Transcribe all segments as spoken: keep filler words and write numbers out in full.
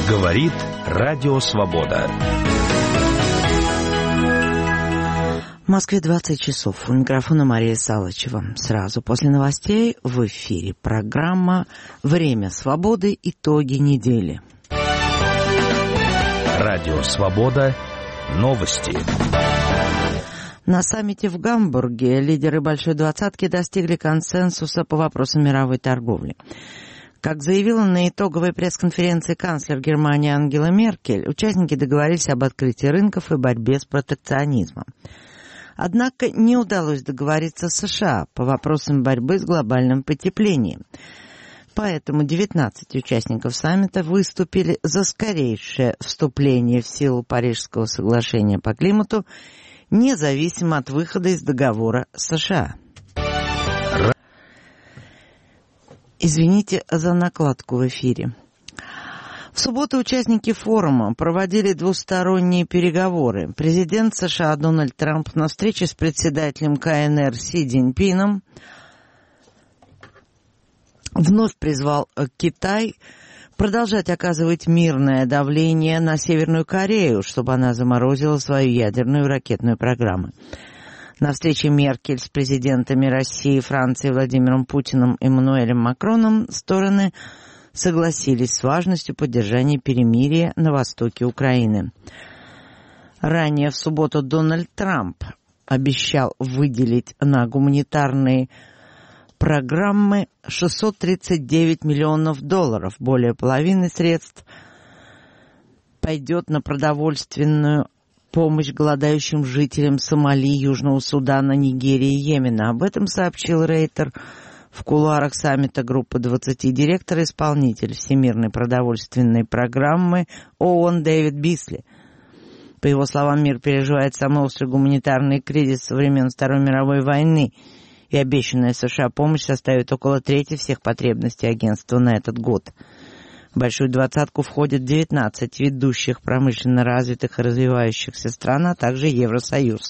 Говорит Радио Свобода. В Москве двадцать часов. У микрофона Мария Салычева. Сразу после новостей в эфире программа «Время свободы. Итоги недели». Радио Свобода. Новости. На саммите в Гамбурге лидеры Большой двадцатки достигли консенсуса по вопросам мировой торговли. Как заявила на итоговой пресс-конференции канцлер Германии Ангела Меркель, участники договорились об открытии рынков и борьбе с протекционизмом. Однако не удалось договориться с США по вопросам борьбы с глобальным потеплением. Поэтому девятнадцать участников саммита выступили за скорейшее вступление в силу Парижского соглашения по климату, независимо от выхода из договора с США. Извините за накладку в эфире. В субботу участники форума проводили двусторонние переговоры. Президент США Дональд Трамп на встрече с председателем ка эн эр Си Цзиньпином вновь призвал Китай продолжать оказывать мирное давление на Северную Корею, чтобы она заморозила свою ядерную и ракетную программы. На встрече Меркель с президентами России, Франции, Владимиром Путиным и Эммануэлем Макроном стороны согласились с важностью поддержания перемирия на востоке Украины. Ранее в субботу Дональд Трамп обещал выделить на гуманитарные программы шестьсот тридцать девять миллионов долларов. Более половины средств пойдет на продовольственную помощь голодающим жителям Сомали, Южного Судана, Нигерии и Йемена. Об этом сообщил Рейтер в кулуарах саммита группы двадцати, директор-исполнитель Всемирной продовольственной программы ООН Дэвид Бисли. По его словам, мир переживает самый острый гуманитарный кризис со времен Второй мировой войны, и обещанная США помощь составит около трети всех потребностей агентства на этот год. В Большую двадцатку входят девятнадцать ведущих промышленно развитых и развивающихся стран, а также Евросоюз.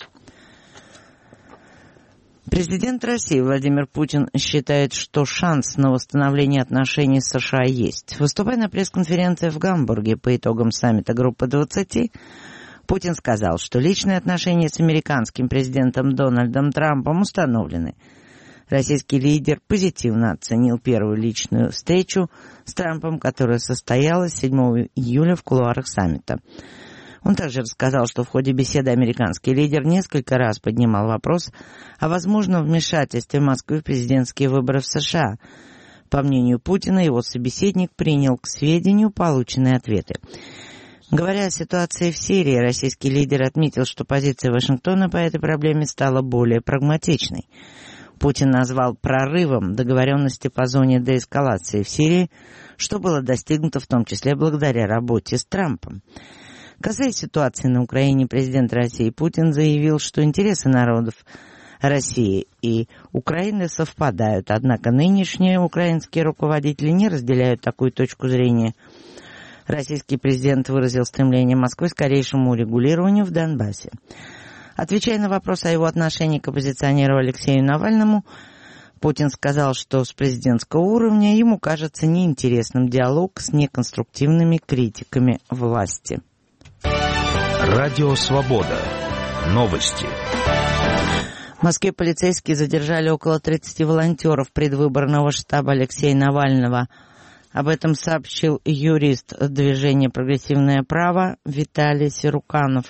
Президент России Владимир Путин считает, что шанс на восстановление отношений с США есть. Выступая на пресс-конференции в Гамбурге по итогам саммита группы двадцати, Путин сказал, что личные отношения с американским президентом Дональдом Трампом установлены. Российский лидер позитивно оценил первую личную встречу с Трампом, которая состоялась седьмого июля в кулуарах саммита. Он также рассказал, что в ходе беседы американский лидер несколько раз поднимал вопрос о возможном вмешательстве Москвы в президентские выборы в США. По мнению Путина, его собеседник принял к сведению полученные ответы. Говоря о ситуации в Сирии, российский лидер отметил, что позиция Вашингтона по этой проблеме стала более прагматичной. Путин назвал прорывом договоренности по зоне деэскалации в Сирии, что было достигнуто в том числе благодаря работе с Трампом. Касаясь ситуации на Украине, президент России Путин заявил, что интересы народов России и Украины совпадают, однако нынешние украинские руководители не разделяют такую точку зрения. Российский президент выразил стремление Москвы к скорейшему урегулированию в Донбассе. Отвечая на вопрос о его отношении к оппозиционеру Алексею Навальному, Путин сказал, что с президентского уровня ему кажется неинтересным диалог с неконструктивными критиками власти. Радио Свобода. Новости. В Москве полицейские задержали около тридцати волонтеров предвыборного штаба Алексея Навального. Об этом сообщил юрист движения «Прогрессивное право» Виталий Сируканов.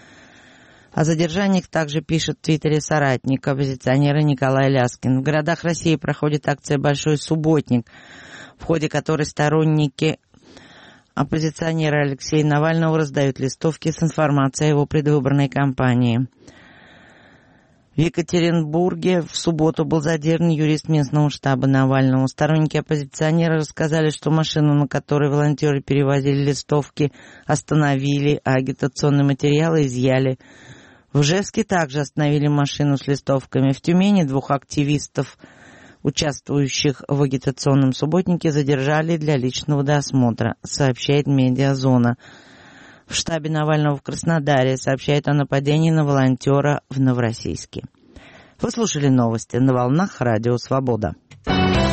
О задержаниях также пишет в твиттере соратник оппозиционера Николай Ляскин. В городах России проходит акция «Большой субботник», в ходе которой сторонники оппозиционера Алексея Навального раздают листовки с информацией о его предвыборной кампании. В Екатеринбурге в субботу был задержан юрист местного штаба Навального. Сторонники оппозиционера рассказали, что машину, на которой волонтеры перевозили листовки, остановили, а агитационные материалы изъяли. В Ижевске также остановили машину с листовками. В Тюмени двух активистов, участвующих в агитационном субботнике, задержали для личного досмотра, сообщает «Медиазона». В штабе Навального в Краснодаре сообщают о нападении на волонтера в Новороссийске. Вы слушали новости на волнах Радио Свобода.